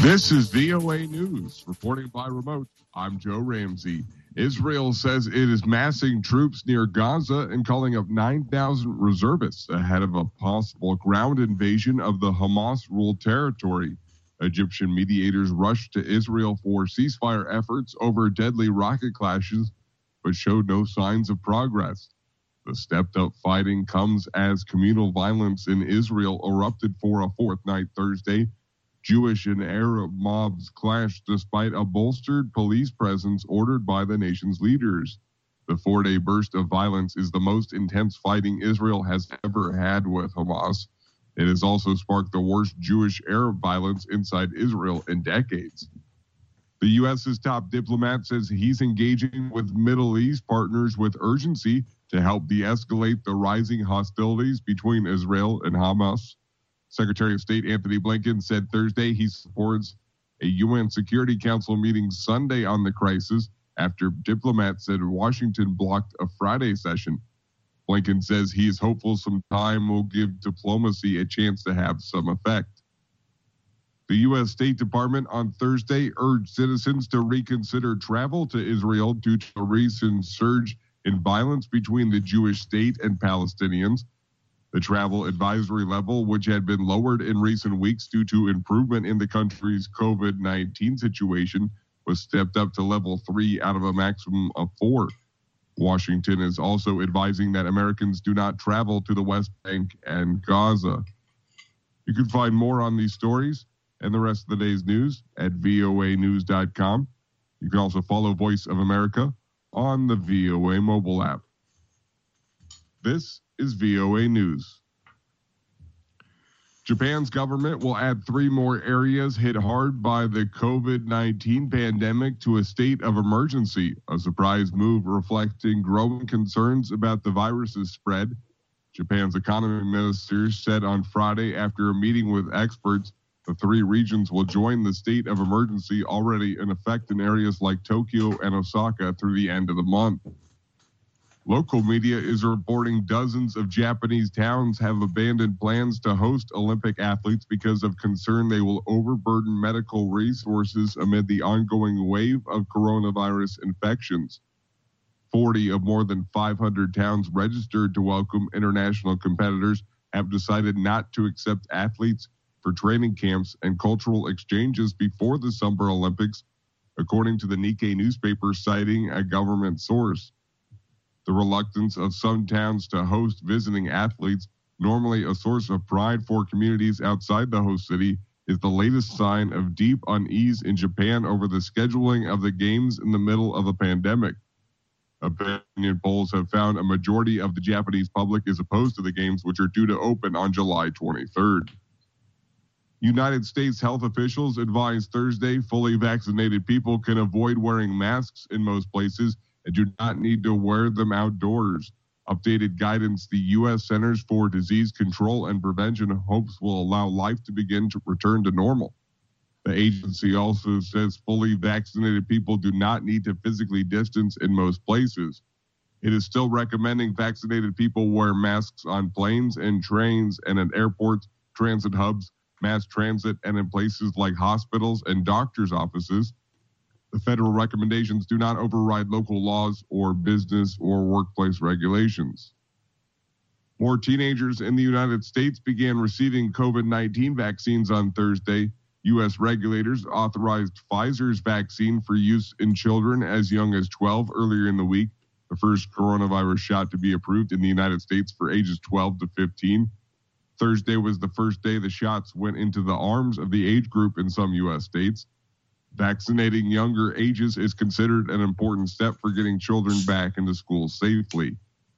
This is VOA News. Reporting by remote, I'm Joe Ramsey. Israel says it is massing troops near Gaza and calling up 9,000 reservists ahead of a possible ground invasion of the Hamas-ruled territory. Egyptian mediators rushed to Israel for ceasefire efforts over deadly rocket clashes, but showed no signs of progress. The stepped-up fighting comes as communal violence in Israel erupted for a fourth night Thursday. Jewish and Arab mobs clashed despite a bolstered police presence ordered by the nation's leaders. The four-day burst of violence is the most intense fighting Israel has ever had with Hamas. It has also sparked the worst Jewish-Arab violence inside Israel in decades. The U.S.'s top diplomat says he's engaging with Middle East partners with urgency to help de-escalate the rising hostilities between Israel and Hamas. Secretary of State Antony Blinken said Thursday he supports a UN Security Council meeting Sunday on the crisis after diplomats said Washington blocked a Friday session. Blinken says he is hopeful some time will give diplomacy a chance to have some effect. The U.S. State Department on Thursday urged citizens to reconsider travel to Israel due to a recent surge in violence between the Jewish state and Palestinians. The travel advisory level, which had been lowered in recent weeks due to improvement in the country's COVID-19 situation, was stepped up to level 3 out of a maximum of 4. Washington is also advising that Americans do not travel to the West Bank and Gaza. You can find more on these stories and the rest of the day's news at voanews.com. You can also follow Voice of America on the VOA mobile app. This is VOA News. Japan's government will add 3 more areas hit hard by the COVID-19 pandemic to a state of emergency, a surprise move reflecting growing concerns about the virus's spread. Japan's economy minister said on Friday after a meeting with experts, the 3 regions will join the state of emergency already in effect in areas like Tokyo and Osaka through the end of the month. Local media is reporting dozens of Japanese towns have abandoned plans to host Olympic athletes because of concern they will overburden medical resources amid the ongoing wave of coronavirus infections. 40 of more than 500 towns registered to welcome international competitors have decided not to accept athletes for training camps and cultural exchanges before the Summer Olympics, according to the Nikkei newspaper citing a government source. The reluctance of some towns to host visiting athletes, normally a source of pride for communities outside the host city, is the latest sign of deep unease in Japan over the scheduling of the games in the middle of a pandemic. Opinion polls have found a majority of the Japanese public is opposed to the games, which are due to open on July 23rd. United States health officials advised Thursday fully vaccinated people can avoid wearing masks in most places and do not need to wear them outdoors. Updated guidance the U.S. Centers for Disease Control and Prevention hopes will allow life to begin to return to normal. The agency also says fully vaccinated people do not need to physically distance in most places. It is still recommending vaccinated people wear masks on planes and trains and at airports, transit hubs, mass transit, and in places like hospitals and doctors' offices. The federal recommendations do not override local laws or business or workplace regulations. More teenagers in the United States began receiving COVID-19 vaccines on Thursday. U.S. regulators authorized Pfizer's vaccine for use in children as young as 12 earlier in the week, the first coronavirus shot to be approved in the United States for ages 12 to 15. Thursday was the first day the shots went into the arms of the age group in some U.S. states. Vaccinating younger ages is considered an important step for getting children back into school safely.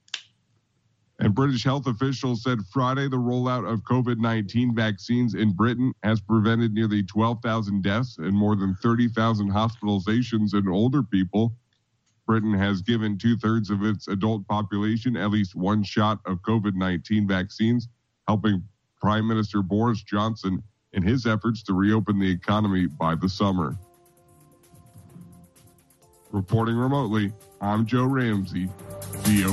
And British health officials said Friday the rollout of COVID-19 vaccines in Britain has prevented nearly 12,000 deaths and more than 30,000 hospitalizations in older people. Britain has given 2/3 of its adult population at least one shot of COVID-19 vaccines, helping Prime Minister Boris Johnson in his efforts to reopen the economy by the summer. Reporting remotely, I'm Joe Ramsey, VOA.